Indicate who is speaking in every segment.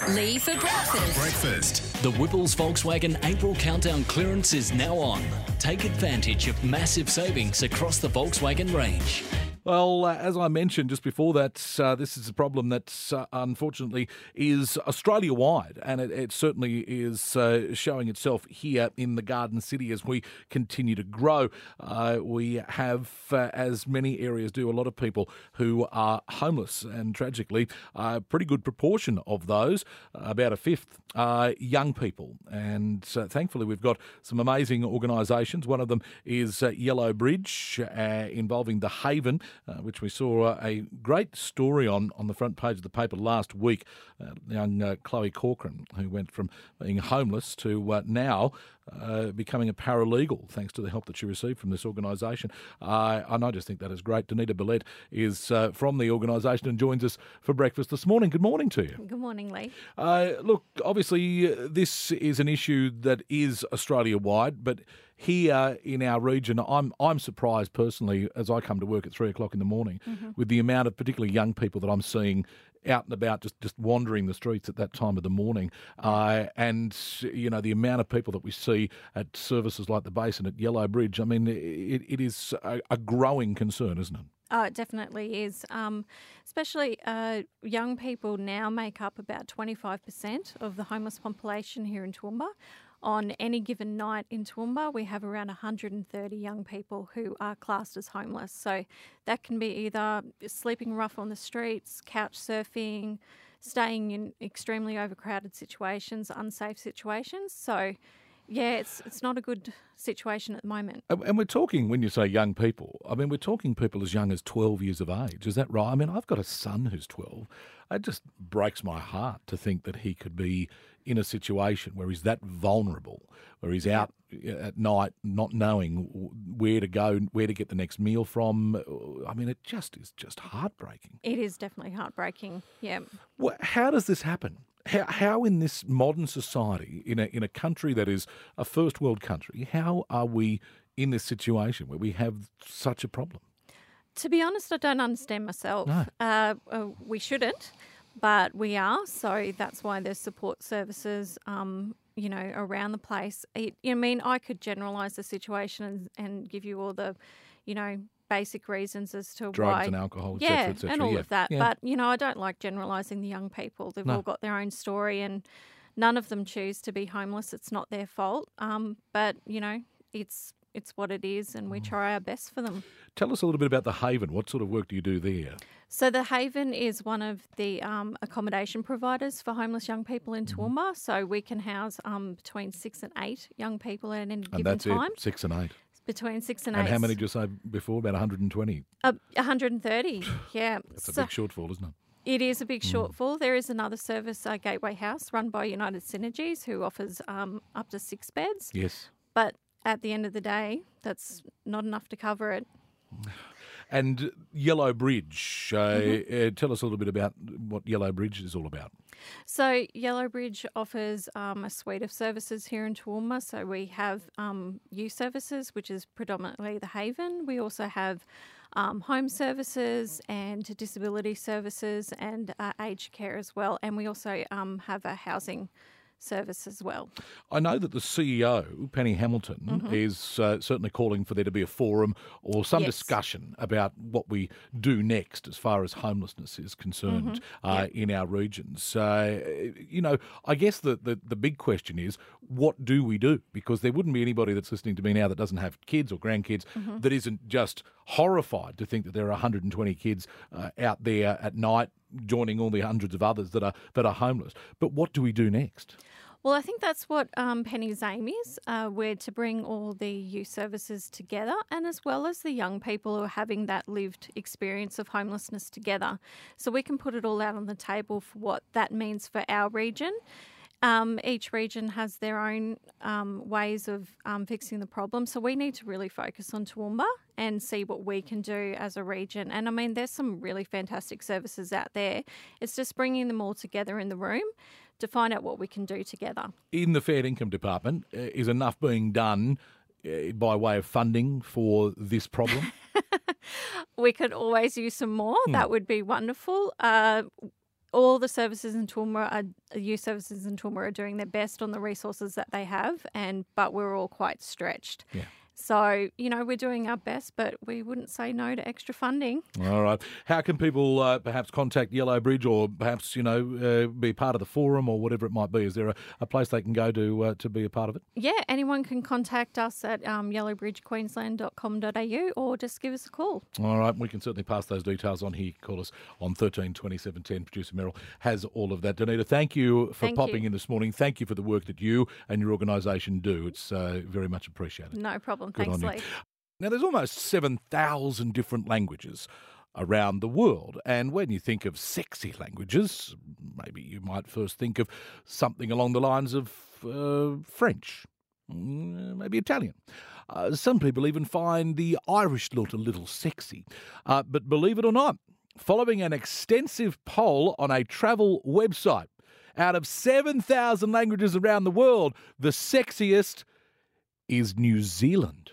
Speaker 1: Lee for breakfast.
Speaker 2: The Whipples Volkswagen April Countdown clearance is now on. Take advantage of massive savings across the Volkswagen range.
Speaker 3: Well, as I mentioned just before that, this is a problem that unfortunately is Australia-wide, and it certainly is showing itself here in the Garden City as we continue to grow. We have, as many areas do, a lot of people who are homeless, and tragically, a pretty good proportion of those, about a fifth, are young people. And thankfully, we've got some amazing organisations. One of them is Yellow Bridge, involving the Haven, which we saw a great story on the front page of the paper last week. Young Chloe Corcoran, who went from being homeless to now becoming a paralegal, thanks to the help that she received from this organisation. And I just think that is great. Danita Billette is from the organisation and joins us for breakfast this morning. Good morning to you.
Speaker 4: Good morning, Lee.
Speaker 3: Look, obviously this is an issue that is Australia-wide, but here in our region, I'm surprised personally as I come to work at 3 o'clock in the morning with the amount of particularly young people that I'm seeing out and about, just wandering the streets at that time of the morning. And, you know, the amount of people that we see at services like the Basin at Yellow Bridge, I mean, it is a growing concern, isn't it?
Speaker 4: Oh, it definitely is. Especially young people now make up about 25% of the homeless population here in Toowoomba. On any given night in Toowoomba, we have around 130 young people who are classed as homeless. So that can be either sleeping rough on the streets, couch surfing, staying in extremely overcrowded situations, unsafe situations. So yeah, it's not a good situation at the moment.
Speaker 3: And we're talking, when you say young people, I mean, we're talking people as young as 12 years of age. Is that right? I mean, I've got a son who's 12. It just breaks my heart to think that he could be in a situation where he's that vulnerable, where he's out at night not knowing where to go, where to get the next meal from. I mean, it just is just heartbreaking.
Speaker 4: It is definitely heartbreaking, yeah.
Speaker 3: Well, how does this happen? How in this modern society, in a country that is a first world country, how are we in this situation where we have such a problem?
Speaker 4: To be honest, I don't understand myself.
Speaker 3: No.
Speaker 4: We shouldn't, but we are. So that's why there's support services, around the place. I could generalise the situation and give you all the, basic reasons as to
Speaker 3: drugs
Speaker 4: why.
Speaker 3: and alcohol, et cetera, et cetera.
Speaker 4: And all of that.
Speaker 3: Yeah.
Speaker 4: But, I don't like generalising the young people. They've all got their own story and none of them choose to be homeless. It's not their fault. But, it's what it is and we try our best for them.
Speaker 3: Tell us a little bit about the Haven. What sort of work do you do there?
Speaker 4: So the Haven is one of the accommodation providers for homeless young people in Toowoomba. So we can house between 6 and 8 young people at any given time.
Speaker 3: And that's it, 6 and 8?
Speaker 4: Between 6 and 8.
Speaker 3: And how many did you say before? About 120?
Speaker 4: 130, yeah.
Speaker 3: That's a big shortfall, isn't it?
Speaker 4: It is a big shortfall. There is another service, Gateway House, run by United Synergies, who offers up to 6 beds.
Speaker 3: Yes.
Speaker 4: But at the end of the day, that's not enough to cover it.
Speaker 3: And Yellow Bridge, tell us a little bit about what Yellow Bridge is all about.
Speaker 4: So Yellow Bridge offers a suite of services here in Toowoomba. So we have youth services, which is predominantly the Haven. We also have home services and disability services and aged care as well. And we also have a housing service as well.
Speaker 3: I know that the CEO, Penny Hamilton, is certainly calling for there to be a forum or some discussion about what we do next as far as homelessness is concerned in our regions. I guess the big question is, what do we do? Because there wouldn't be anybody that's listening to me now that doesn't have kids or grandkids that isn't just horrified to think that there are 120 kids out there at night joining all the hundreds of others that are homeless. But what do we do next?
Speaker 4: Well, I think that's what Penny's aim is. We're to bring all the youth services together and as well as the young people who are having that lived experience of homelessness together. So we can put it all out on the table for what that means for our region. Each region has their own ways of fixing the problem. So we need to really focus on Toowoomba and see what we can do as a region. And I mean, there's some really fantastic services out there. It's just bringing them all together in the room to find out what we can do together. In
Speaker 3: the Fair Income Department, is enough being done by way of funding for this problem?
Speaker 4: We could always use some more. That would be wonderful. all the services in Toowoomba, youth services in Toowoomba, are doing their best on the resources that they have, but we're all quite stretched.
Speaker 3: Yeah.
Speaker 4: So, we're doing our best, but we wouldn't say no to extra funding.
Speaker 3: All right. How can people perhaps contact Yellow Bridge or perhaps, be part of the forum or whatever it might be? Is there a place they can go to be a part of it?
Speaker 4: Yeah, anyone can contact us at yellowbridgequeensland.com.au or just give us a call.
Speaker 3: All right. We can certainly pass those details on here. Call us on 13 27 10. Producer Merrill has all of that. Donita, thank you for popping in this morning. Thank you for the work that you and your organisation do. It's very much appreciated.
Speaker 4: No problem.
Speaker 3: Good
Speaker 4: Thanks,
Speaker 3: on
Speaker 4: Lee.
Speaker 3: you. Now, there's almost 7,000 different languages around the world. And when you think of sexy languages, maybe you might first think of something along the lines of French, maybe Italian. Some people even find the Irish lilt a little sexy. But believe it or not, following an extensive poll on a travel website, out of 7,000 languages around the world, the sexiest is New Zealand.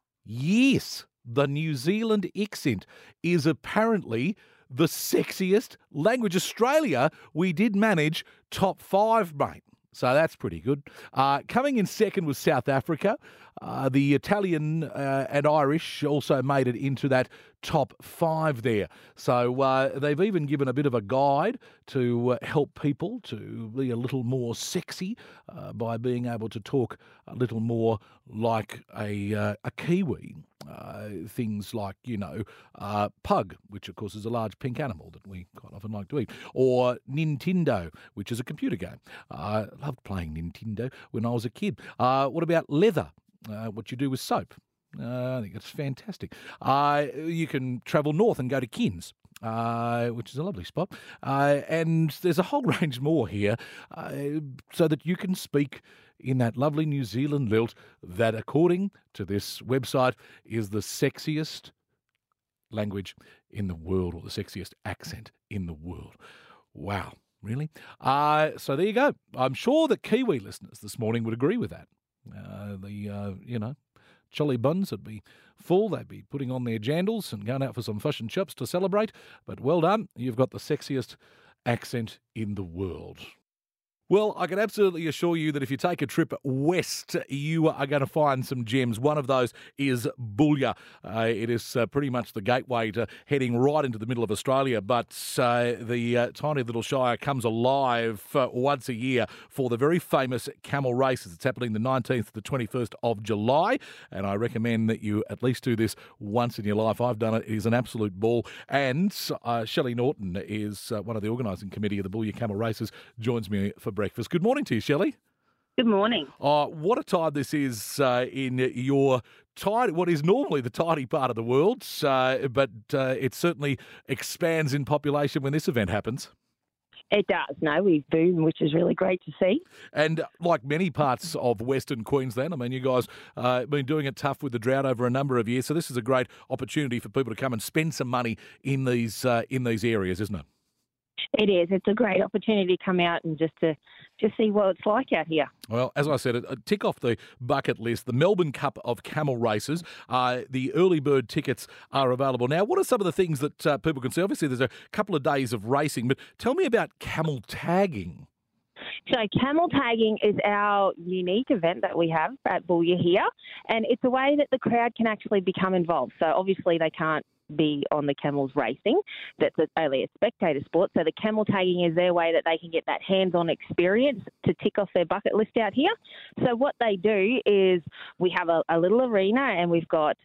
Speaker 3: Yes, the New Zealand accent is apparently the sexiest language. Australia, we did manage top 5, mate. So that's pretty good. Coming in second was South Africa. The Italian and Irish also made it into that top 5 there. So they've even given a bit of a guide to help people to be a little more sexy by being able to talk a little more like a Kiwi. Things like, pug, which of course is a large pink animal that we quite often like to eat, or Nintendo, which is a computer game. I loved playing Nintendo when I was a kid. What about leather? What you do with soap. I think it's fantastic. You can travel north and go to Cairns, which is a lovely spot. And there's a whole range more here so that you can speak in that lovely New Zealand lilt that, according to this website, is the sexiest language in the world, or the sexiest accent in the world. Wow, really? So there you go. I'm sure that Kiwi listeners this morning would agree with that. Jolly buns would be full. They'd be putting on their jandals and going out for some fish and chips to celebrate. But well done. You've got the sexiest accent in the world. Well, I can absolutely assure you that if you take a trip west, you are going to find some gems. One of those is Boulia. It is pretty much the gateway to heading right into the middle of Australia, but the tiny little shire comes alive once a year for the very famous camel races. It's happening the 19th to the 21st of July, and I recommend that you at least do this once in your life. I've done it. It is an absolute ball. And Shelley Norton is one of the organising committee of the Boulia Camel Races, joins me for breakfast. Good morning to you, Shelley.
Speaker 5: Good morning.
Speaker 3: What a time this is in your what is normally the tidy part of the world, but it certainly expands in population when this event happens.
Speaker 5: It does. No, we've boomed, which is really great to see.
Speaker 3: And like many parts of Western Queensland, I mean, you guys have been doing it tough with the drought over a number of years, so this is a great opportunity for people to come and spend some money in these areas, isn't it?
Speaker 5: It is. It's a great opportunity to come out and just see what it's like out here.
Speaker 3: Well, as I said, tick off the bucket list. The Melbourne Cup of Camel Races. The early bird tickets are available now. What are some of the things that people can see? Obviously, there's a couple of days of racing, but tell me about camel tagging.
Speaker 5: So camel tagging is our unique event that we have at Boulia here, and it's a way that the crowd can actually become involved. So obviously they can't be on the camels racing. That's only a spectator sport. So the camel tagging is their way that they can get that hands-on experience to tick off their bucket list out here. So what they do is we have a little arena, and we've got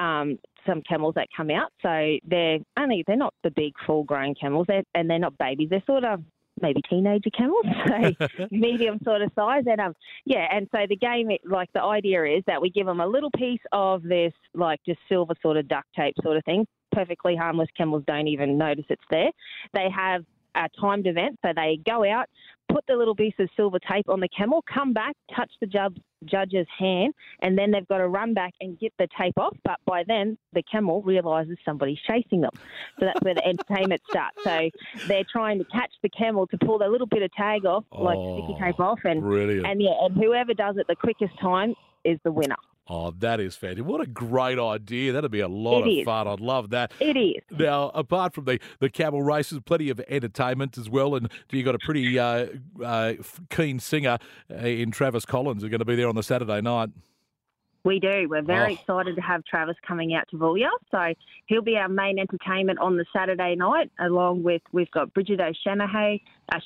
Speaker 5: some camels that come out. So they're not the big full-grown camels, and they're not babies. They're sort of maybe teenager camels, so medium sort of size. And and so the game, the idea is that we give them a little piece of this, just silver sort of duct tape sort of thing. Perfectly harmless. Camels don't even notice it's there. They have a timed event, so they go out, put the little piece of silver tape on the camel, come back, touch the judge's hand, and then they've got to run back and get the tape off. But by then, the camel realises somebody's chasing them. So that's where the entertainment starts. So they're trying to catch the camel to pull their little bit of tag off, sticky tape off. And,
Speaker 3: brilliant.
Speaker 5: And whoever does it the quickest time is the winner.
Speaker 3: Oh, that is fantastic. What a great idea. That'd be a lot of fun. I'd love that.
Speaker 5: It is.
Speaker 3: Now, apart from the camel races, plenty of entertainment as well. And you got a pretty keen singer in Travis Collins who's going to be there on the Saturday night.
Speaker 5: We do. We're very excited to have Travis coming out to Boulia. So he'll be our main entertainment on the Saturday night, along with, we've got Bridget O'Shanassy,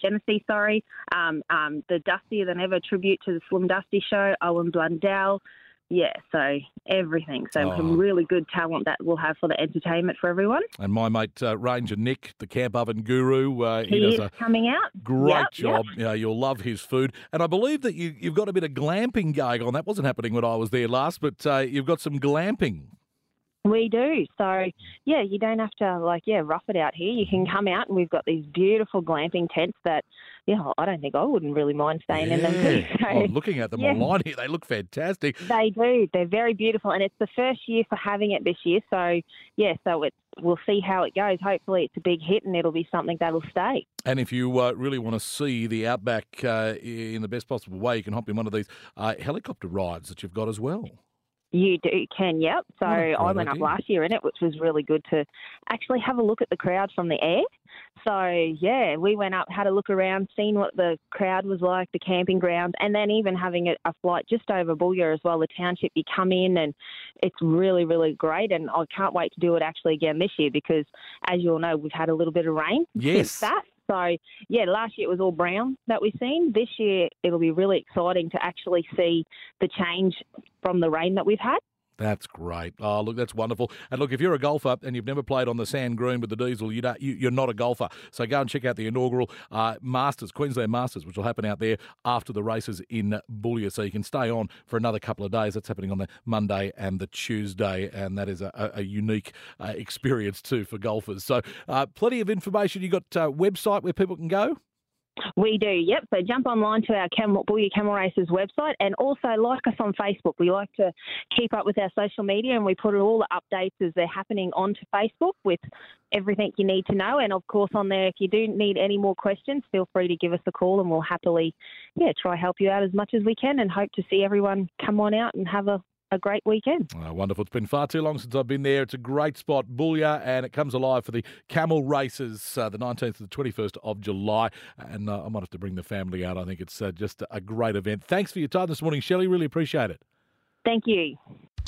Speaker 5: the Dustier Than Ever tribute to the Slim Dusty Show, Owen Blundell. Yeah, so everything. So some really good talent that we'll have for the entertainment for everyone.
Speaker 3: And my mate Ranger Nick, the camp oven guru,
Speaker 5: he does is coming out.
Speaker 3: Great job. Yep. You'll love his food. And I believe that you've got a bit of glamping going on. That wasn't happening when I was there last, but you've got some glamping.
Speaker 5: We do. So, yeah, you don't have to, rough it out here. You can come out and we've got these beautiful glamping tents that, I don't think I wouldn't really mind staying in them too. So,
Speaker 3: looking at them online here, they look fantastic.
Speaker 5: They do. They're very beautiful. And it's the first year for having it this year. So, we'll see how it goes. Hopefully it's a big hit and it'll be something that'll stay.
Speaker 3: And if you really want to see the outback in the best possible way, you can hop in one of these helicopter rides that you've got as well.
Speaker 5: You can, yep. So I went up last year in it, which was really good to actually have a look at the crowd from the air. So, yeah, we went up, had a look around, seen what the crowd was like, the camping grounds, and then even having a flight just over Boulia as well, the township. You come in and it's really, really great. And I can't wait to do it actually again this year because, as you all know, we've had a little bit of rain since that. So, yeah, last year it was all brown that we've seen. This year it'll be really exciting to actually see the change from the rain that we've had.
Speaker 3: That's great. Oh, look, that's wonderful. And look, if you're a golfer and you've never played on the sand green with the diesel, you're not a golfer. So go and check out the inaugural Queensland Masters, which will happen out there after the races in Boulia. So you can stay on for another couple of days. That's happening on the Monday and the Tuesday, and that is a unique experience too for golfers. So plenty of information. You got a website where people can go?
Speaker 5: We do, yep. So jump online to our Boulia Camel Races website and also like us on Facebook. We like to keep up with our social media and we put all the updates as they're happening onto Facebook with everything you need to know. And, of course, on there, if you do need any more questions, feel free to give us a call and we'll happily, try help you out as much as we can and hope to see everyone come on out and have a great weekend.
Speaker 3: Oh, wonderful. It's been far too long since I've been there. It's a great spot, Boulia, and it comes alive for the camel races, the 19th to the 21st of July. And I might have to bring the family out. I think it's just a great event. Thanks for your time this morning, Shelley. Really appreciate it.
Speaker 5: Thank you.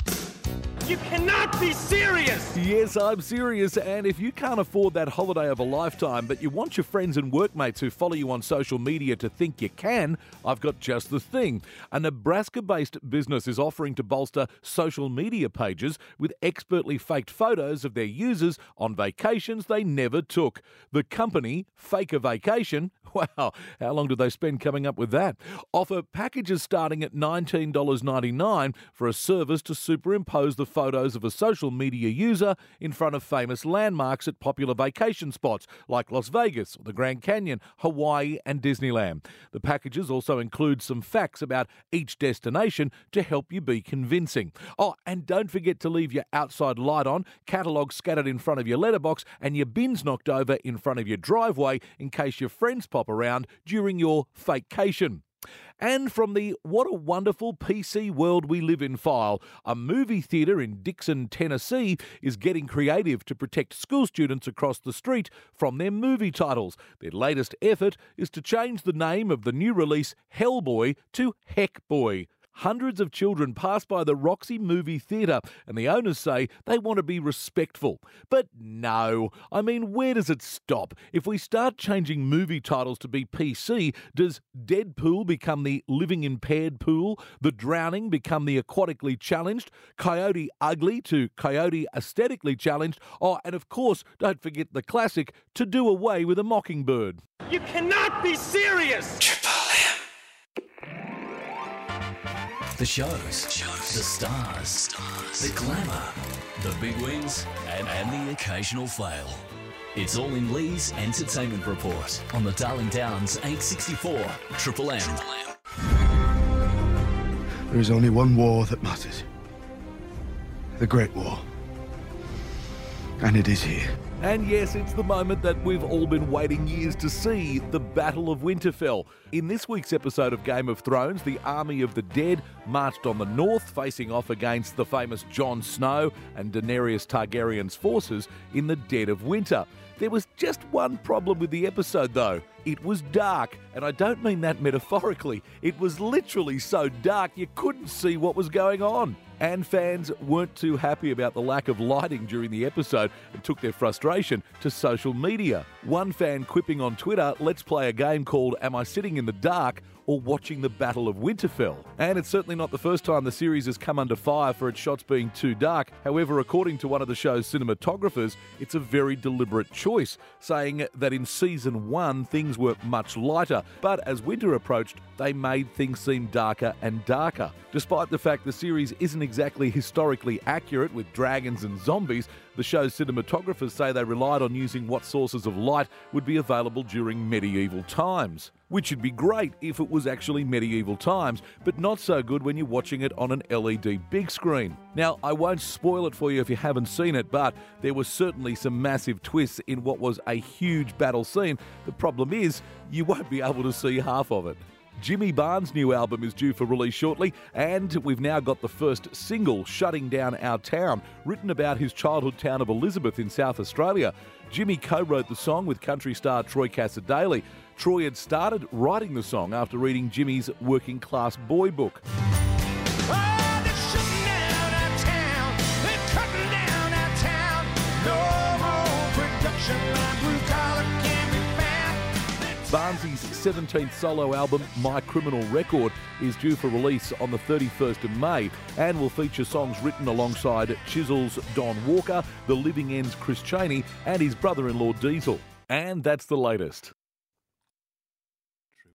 Speaker 1: You cannot be serious!
Speaker 3: Yes, I'm serious, and if you can't afford that holiday of a lifetime, but you want your friends and workmates who follow you on social media to think you can, I've got just the thing. A Nebraska-based business is offering to bolster social media pages with expertly faked photos of their users on vacations they never took. The company, Fake a Vacation, wow, how long did they spend coming up with that? Offer packages starting at $19.99 for a service to superimpose the photos of a social media user in front of famous landmarks at popular vacation spots like Las Vegas, the Grand Canyon, Hawaii and Disneyland. The packages also include some facts about each destination to help you be convincing. Oh, and don't forget to leave your outside light on, catalogues scattered in front of your letterbox and your bins knocked over in front of your driveway in case your friends pop around during your fakecation. And from the What a Wonderful PC World We Live in file, a movie theatre in Dixon, Tennessee is getting creative to protect school students across the street from their movie titles. Their latest effort is to change the name of the new release Hellboy to Heckboy. Hundreds of children pass by the Roxy Movie Theatre and the owners say they want to be respectful. But no, I mean, where does it stop? If we start changing movie titles to be PC, does Deadpool become the living impaired pool? The Drowning become the aquatically challenged? Coyote Ugly to Coyote aesthetically challenged? Oh, and of course, don't forget the classic, To Do Away with a Mockingbird.
Speaker 1: You cannot be serious!
Speaker 2: The shows, the stars, the glamour, the big wins, and the occasional fail. It's all in Lee's Entertainment Report on the Darling Downs 864 Triple M.
Speaker 6: There is only one war that matters. The Great War. And it is here.
Speaker 3: And yes, it's the moment that we've all been waiting years to see, the Battle of Winterfell. In this week's episode of Game of Thrones, the army of the dead marched on the north, facing off against the famous Jon Snow and Daenerys Targaryen's forces in the dead of winter. There was just one problem with the episode though. It was dark, and I don't mean that metaphorically. It was literally so dark you couldn't see what was going on. And fans weren't too happy about the lack of lighting during the episode and took their frustration to social media. One fan quipping on Twitter, "Let's play a game called Am I Sitting in the Dark or Watching the Battle of Winterfell?" And it's certainly not the first time the series has come under fire for its shots being too dark. However, according to one of the show's cinematographers, it's a very deliberate choice, saying that in season 1 things were much lighter, but as winter approached, they made things seem darker and darker. Despite the fact the series isn't exactly historically accurate with dragons and zombies, the show's cinematographers say they relied on using what sources of light would be available during medieval times. Which would be great if it was actually medieval times, but not so good when you're watching it on an LED big screen. Now, I won't spoil it for you if you haven't seen it, but there were certainly some massive twists in what was a huge battle scene. The problem is, you won't be able to see half of it. Jimmy Barnes' new album is due for release shortly, and we've now got the first single, Shutting Down Our Town, written about his childhood town of Elizabeth in South Australia. Jimmy co-wrote the song with country star Troy Cassar-Daley. Troy had started writing the song after reading Jimmy's Working Class Boy book. Barnsley's 17th solo album, My Criminal Record, is due for release on the 31st of May and will feature songs written alongside Chisel's Don Walker, The Living End's Chris Chaney and his brother-in-law Diesel. And that's the latest.